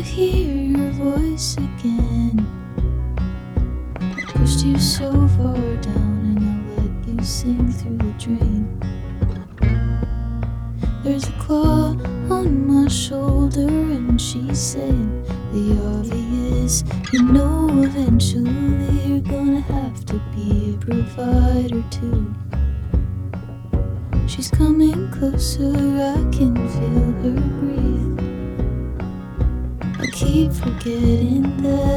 hear your voice again. I pushed you so far down and I let you sink through the drain. There's a claw on my shoulder and she's saying the obvious. You know eventually you're gonna have to be a provider too. She's coming closer, I can feel her breathe. I keep forgetting that